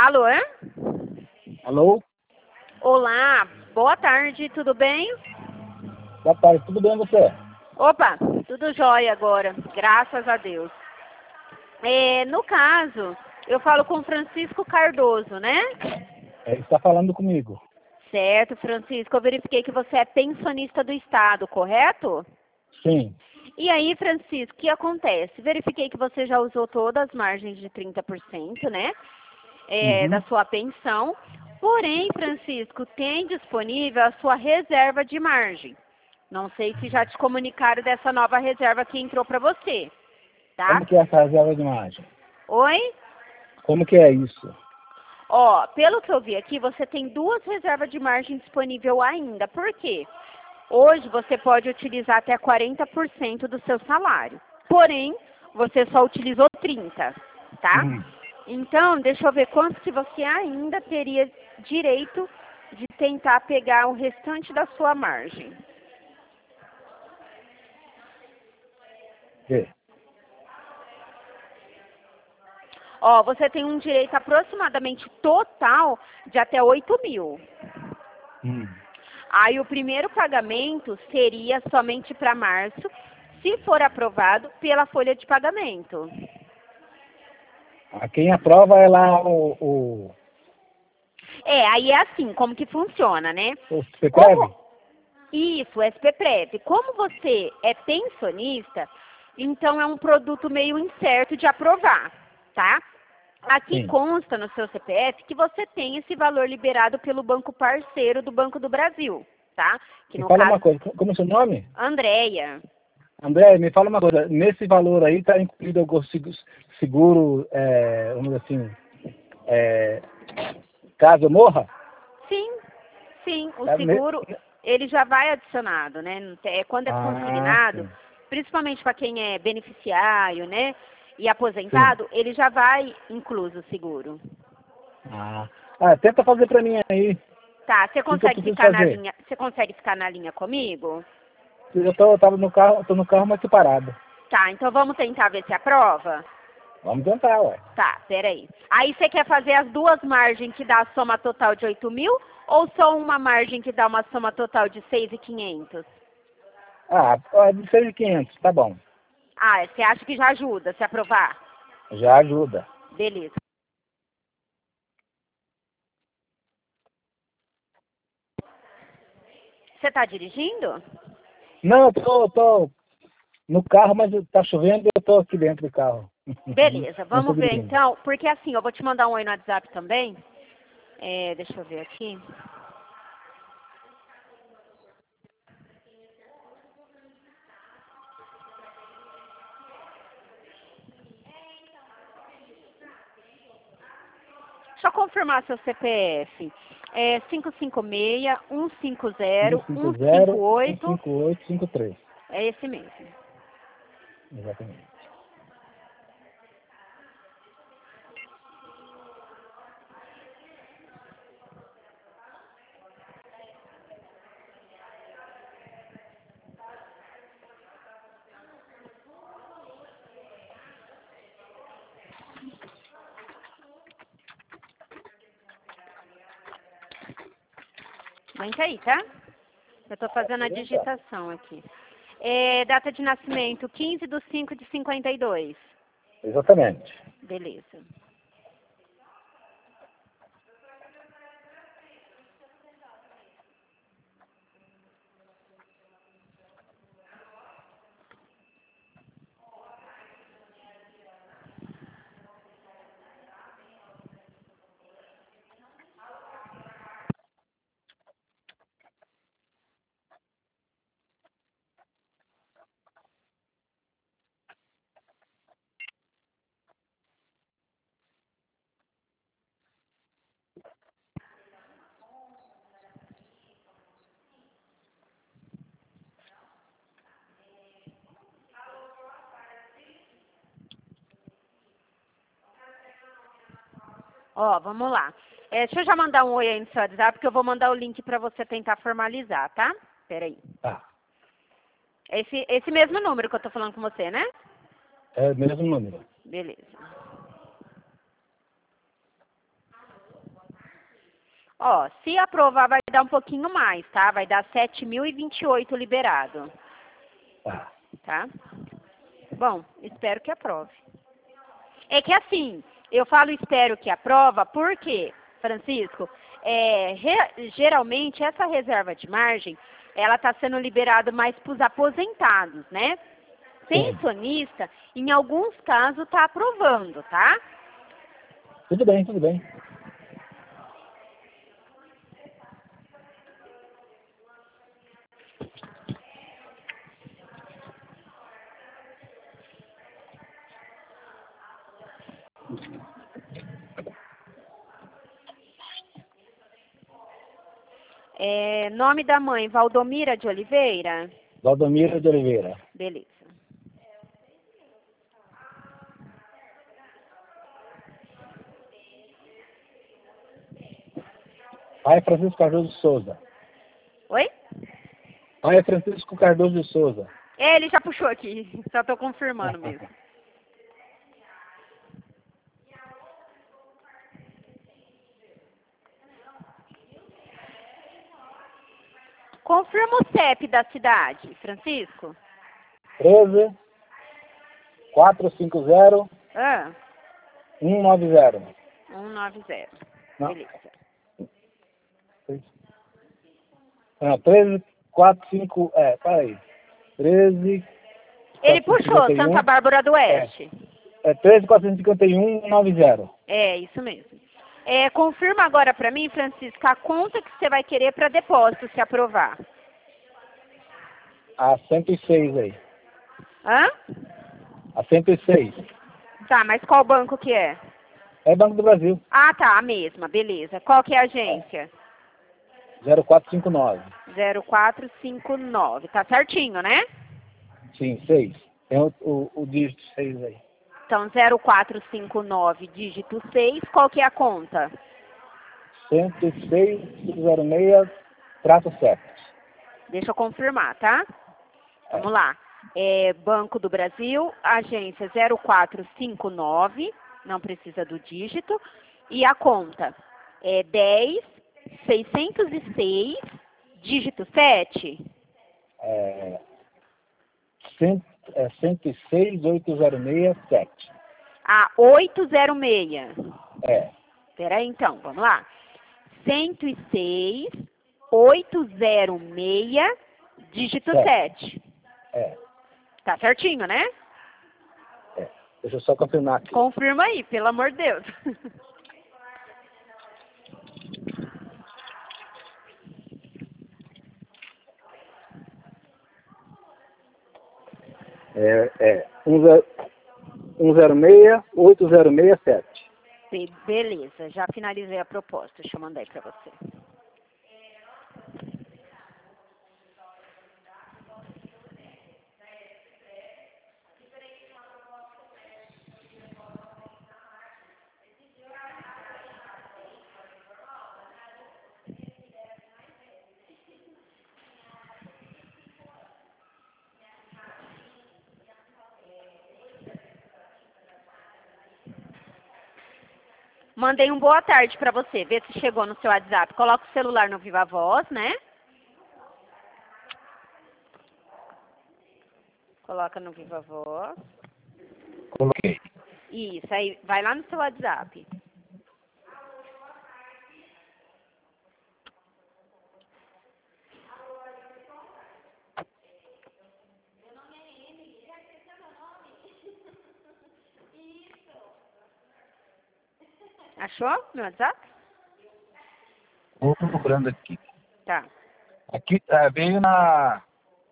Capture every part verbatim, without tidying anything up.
Alô? Alô? Olá, boa tarde, tudo bem? Boa tarde, tudo bem você? Opa, tudo jóia agora, graças a Deus. É, no caso, eu falo com Francisco Cardoso, né? Ele está falando comigo. Certo, Francisco, eu verifiquei que você é pensionista do Estado, correto? Sim. E aí, Francisco, o que acontece? Verifiquei que você já usou todas as margens de trinta por cento, né? É, Uhum. da sua pensão. Porém, Francisco, tem disponível a sua reserva de margem. Não sei se já te comunicaram dessa nova reserva que entrou para você, tá? Como que é essa reserva de margem? Oi? Como que é isso? Ó, pelo que eu vi aqui, você tem duas reservas de margem disponível ainda. Por quê? Hoje você pode utilizar até quarenta por cento do seu salário. Porém, você só utilizou trinta por cento, tá? Uhum. Então, deixa eu ver quanto que você ainda teria direito de tentar pegar o restante da sua margem. Vê. Ó, você tem um direito aproximadamente total de até oito mil. Hum. Aí o primeiro pagamento seria somente para março, se for aprovado pela folha de pagamento. A quem aprova é lá o, o, É, aí é assim, como que funciona, né? o C P R E V? Como isso, S P Prev. Como você é pensionista, então é um produto meio incerto de aprovar, tá? Aqui Sim. consta no seu C P F que você tem esse valor liberado pelo banco parceiro do Banco do Brasil, tá? Que Me no fala uma caso, coisa, como é o seu nome? Andréia. André, me fala uma coisa, nesse valor aí está incluído algum segu- seguro, é, vamos dizer assim, é, caso eu morra? Sim, sim, o É, ne- seguro, ele já vai adicionado, né? Não tem- é, Quando é Ah, consignado, sim, principalmente para quem é beneficiário, né? E sim. aposentado, ele já vai incluso o seguro. Ah, ah tenta fazer para mim aí. Tá, você O que, que eu consegue preciso ficar na fazer? linha, você consegue ficar na linha comigo? Eu tô, eu tava no carro, tô no carro, mas tô parado. Tá, então vamos tentar ver se aprova? Vamos tentar, ué. Tá, peraí. Aí você quer fazer as duas margens que dá a soma total de oito mil ou só uma margem que dá uma soma total de seis mil e quinhentos? Ah, ó, de seis mil e quinhentos, tá bom. Ah, você acha que já ajuda se aprovar? Já ajuda. Beleza. Você tá dirigindo? Não, eu tô, eu tô no carro, mas tá chovendo e eu tô aqui dentro do carro. Beleza, Não tô vamos ver dirigindo. então, porque assim, eu vou te mandar um oi no WhatsApp também. É, deixa eu ver aqui. Deixa eu confirmar seu C P F. É cinco cinco seis, um cinco zero, um cinco cinco zero, um oito. cinco oito, cinco três. É esse mesmo. Exatamente. Aguenta aí, tá? Eu tô fazendo a digitação aqui. É, data de nascimento, quinze de cinco de cinquenta e dois. Exatamente. Beleza. Ó, vamos lá. É, deixa eu já mandar um oi aí no seu WhatsApp, porque eu vou mandar o link para você tentar formalizar, tá? Peraí. Tá. Esse, esse mesmo número que eu tô falando com você, né? É o mesmo número. Beleza. Ó, se aprovar vai dar um pouquinho mais, tá? Vai dar sete mil e vinte e oito liberado. Tá. Tá? Bom, espero que aprove. É que assim, eu falo espero que aprova, porque, Francisco, é, re, geralmente essa reserva de margem, ela está sendo liberada mais para os aposentados, né? Pensionista, em alguns casos, está aprovando, tá? Tudo bem, tudo bem. É, nome da mãe, Valdomira de Oliveira? Valdomira de Oliveira. Beleza. Pai Francisco Cardoso de Souza. Oi? Pai Francisco Cardoso de Souza. É, ele já puxou aqui, só estou confirmando mesmo. Confirma o C E P da cidade, Francisco. treze, quatrocentos e cinquenta, Ah, cento e noventa. cento e noventa. Não. Beleza. Não, treze, quatrocentos e cinquenta, é, peraí. treze, Ele puxou Santa Bárbara do Oeste. É, é treze, quatrocentos e cinquenta e um, cento e noventa. É, isso mesmo. É, confirma agora para mim, Francisco, a conta que você vai querer para depósito, se aprovar. A cento e seis aí. Hã? A cento e seis. Tá, mas qual banco que é? É Banco do Brasil. Ah, tá, a mesma, beleza. Qual que é a agência? zero quatro cinco nove. zero quatro cinco nove, tá certinho, né? Sim, seis. Tem o, o, o dígito seis aí. Então, zero quatro cinco nove, dígito seis, qual que é a conta? cento e seis, zero seis, traço sete. Deixa eu confirmar, tá? Vamos lá. É Banco do Brasil, agência zero quatro cinco nove, não precisa do dígito, e a conta é dez, seiscentos e seis, dígito sete. É, cem, é cento e seis, oitocentos e seis, sete. Ah, oitocentos e seis. É. Espera aí, então, vamos lá. cento e seis, oitocentos e seis, dígito sete. É. Tá certinho, né? É. Deixa eu só confirmar aqui. Confirma aí, pelo amor de Deus. É, é um zero seis, oito zero seis, sete. Be- Beleza, já finalizei a proposta. Deixa eu mandar aí pra você. Mandei um boa tarde pra você. Vê se chegou no seu WhatsApp. Coloca o celular no Viva Voz, né? Coloca no Viva Voz. Coloquei. Isso, aí vai lá no seu WhatsApp. Achou meu WhatsApp? Vou procurando aqui. Tá. Aqui é, veio na.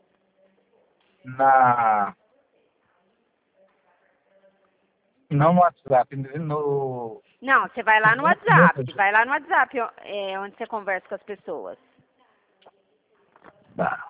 Na. Não no WhatsApp, no. Não, você vai lá no WhatsApp. Vai lá no WhatsApp, ó, é, onde você conversa com as pessoas. Tá.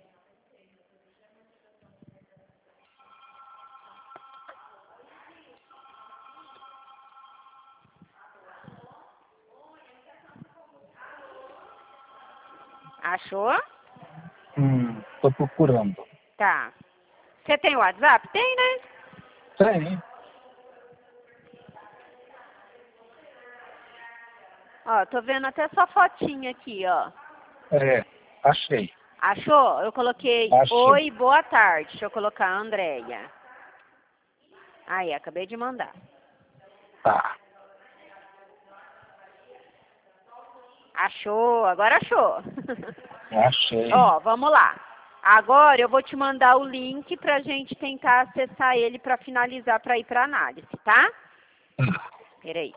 Achou? Hum, tô procurando. Tá. Você tem o WhatsApp? Tem, né? Tem. Ó, tô vendo até sua fotinha aqui, ó. É, achei. Achou? Eu coloquei Achei. oi, boa tarde. Deixa eu colocar a Andréia. Aí, acabei de mandar. Tá. Achou? Agora achou. Achei. Ó, vamos lá. Agora eu vou te mandar o link pra gente tentar acessar ele pra finalizar, pra ir pra análise, tá? Peraí.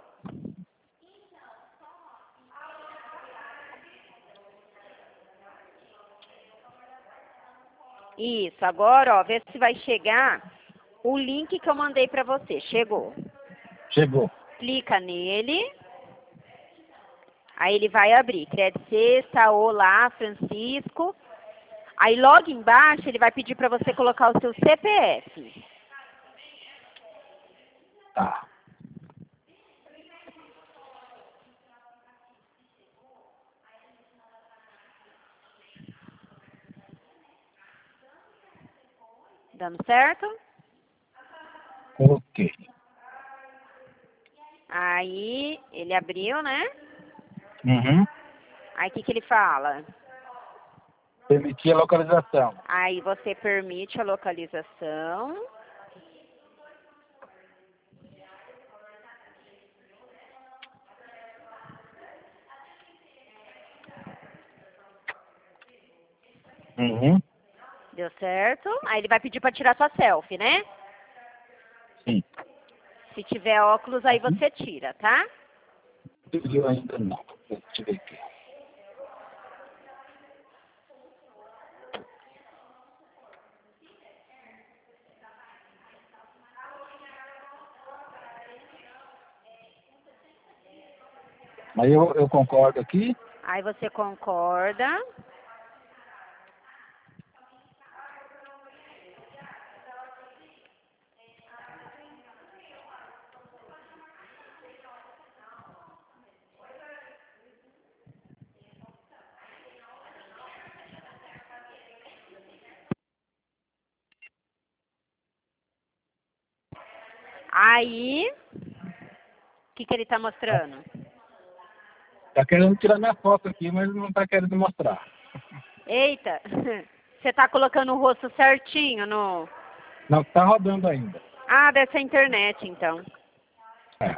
Isso, agora, ó, vê se vai chegar o link que eu mandei pra você. Chegou. Chegou. Clica nele. Aí ele vai abrir. Crédito Sexta, olá, Francisco. Aí logo embaixo ele vai pedir pra você colocar o seu C P F. Tá. Dando certo? Coloquei. Aí ele abriu, né? Uhum. Aí o que, que ele fala? Permitir a localização. Aí você permite a localização. Uhum. Deu certo? Aí ele vai pedir para tirar sua selfie, né? Sim. Se tiver óculos, aí você tira, tá? Eu ainda não. Deixa eu ver aqui. Mas eu, eu concordo aqui. Aí você concorda. Aí, o que, que ele tá mostrando? Tá querendo tirar minha foto aqui, mas não tá querendo mostrar. Eita, você tá colocando o rosto certinho no... Não, tá rodando ainda. Ah, dessa internet, então. É.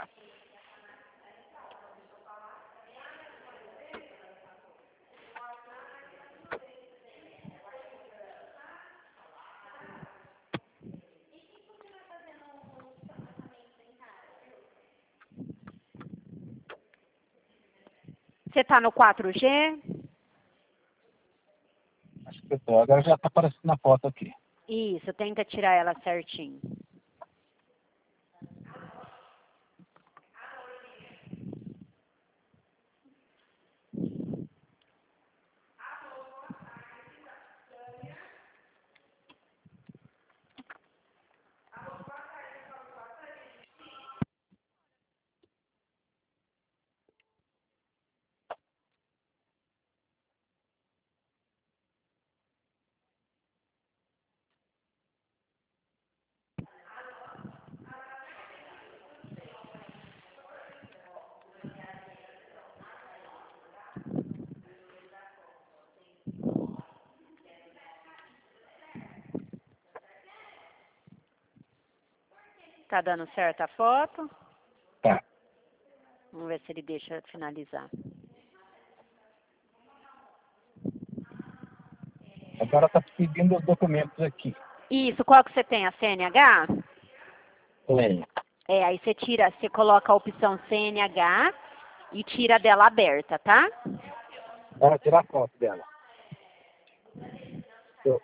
Você tá no quatro G? Acho que eu tô. Agora já tá aparecendo na foto aqui. Isso, tenta tirar ela certinho. Tá dando certo a foto? Tá. Vamos ver se ele deixa finalizar. Agora tá pedindo os documentos aqui. Isso, qual que você tem? A C N H? Tem. É, aí você tira, você coloca a opção C N H e tira dela aberta, tá? Bora tirar foto dela. Eu-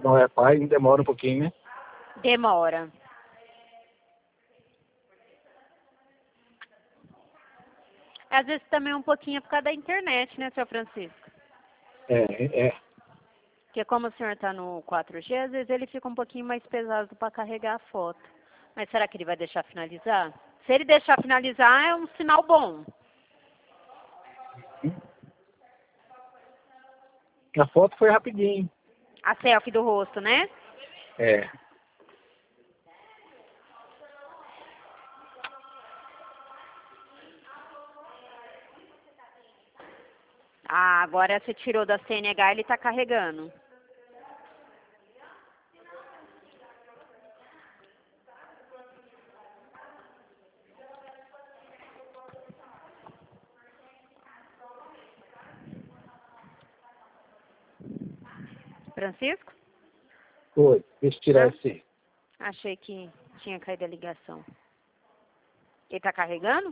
não é pai, demora um pouquinho, né? Demora. Às vezes também um pouquinho é por causa da internet, né, seu Francisco? É, é. Porque como o senhor está no quatro G, às vezes ele fica um pouquinho mais pesado para carregar a foto. Mas será que ele vai deixar finalizar? Se ele deixar finalizar, é um sinal bom. A foto foi rapidinho. A selfie do rosto, né? É. Ah, agora você tirou da C N H, ele está carregando. Francisco? Foi. Deixa eu tirar Ah, esse. achei que tinha caído a ligação. Ele está carregando?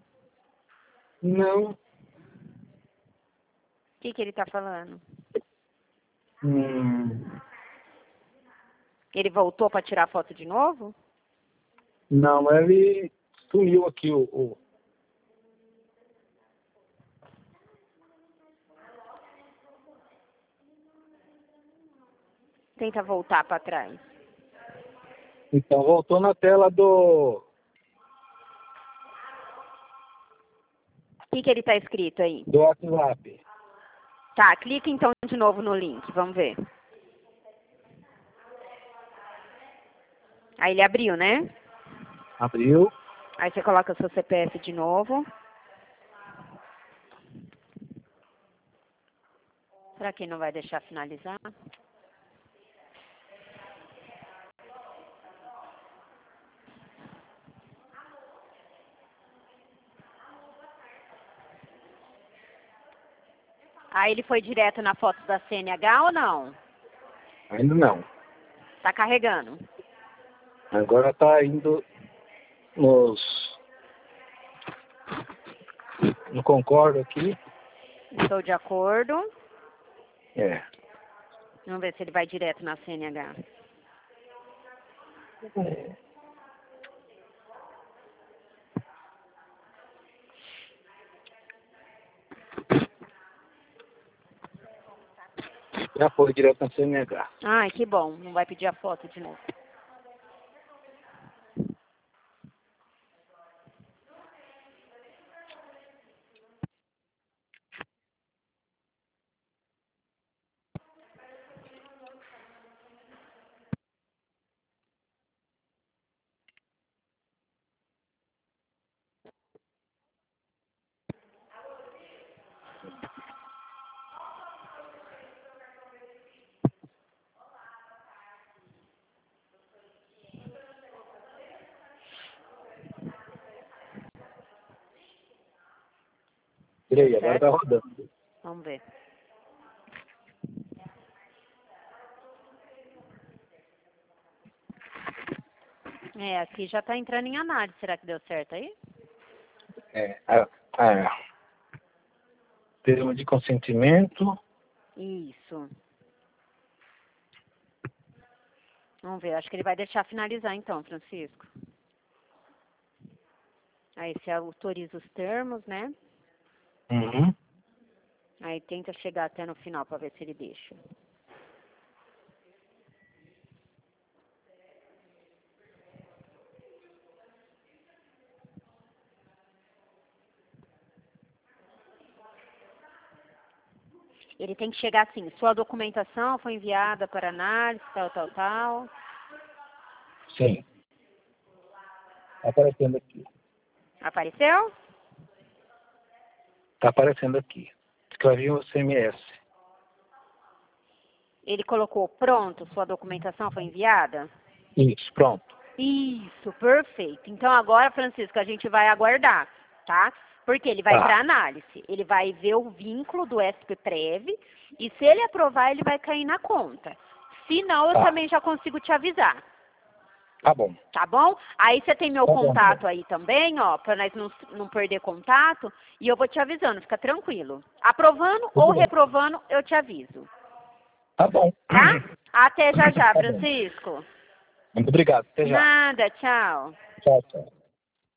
Não. O que, que ele está falando? Hum, Ele voltou para tirar a foto de novo? não, ele sumiu aqui o, o... Tenta voltar para trás. Então, voltou na tela do... O que, que ele está escrito aí? do WhatsApp. Tá, clica então de novo no link, vamos ver. Aí ele abriu, né? Abriu. Aí você coloca o seu C P F de novo. Será que ele não vai deixar finalizar? Aí ele foi direto na foto da C N H ou não? Ainda não. Tá carregando. Agora tá indo nos... no concordo aqui. Estou de acordo. É. Vamos ver se ele vai direto na C N H. Já foi direto na C N H. Ai, que bom. Não vai pedir a foto de novo. Tirei, agora Certo? tá rodando. Vamos ver. É, aqui já está entrando em análise. Será que deu certo aí? É. A, a, termo de consentimento. Isso. Vamos ver. Acho que ele vai deixar finalizar então, Francisco. Aí você autoriza os termos, né? Uhum. Aí tenta chegar até no final para ver se ele deixa. Ele tem que chegar assim, sua documentação foi enviada para análise, tal, tal, tal. Sim. Tá aparecendo aqui. Apareceu? Tá aparecendo aqui. Escrevi um S M S. Ele colocou pronto, sua documentação foi enviada? Isso, pronto. Isso, perfeito. Então agora, Francisco, a gente vai aguardar, tá? Porque ele vai Tá. para análise. Ele vai ver o vínculo do S P Prev e se ele aprovar, ele vai cair na conta. Se não, eu Tá. também já consigo te avisar. Tá bom. Tá bom? Aí você tem meu Tá bom, contato tá. aí também, ó, para nós não, não perder contato. E eu vou te avisando, fica tranquilo. Aprovando Tudo ou bem. reprovando, eu te aviso. Tá bom. Tá? Até já já, Tá bom. Francisco. Muito obrigado. Até já. Nada, tchau. Tchau, tchau.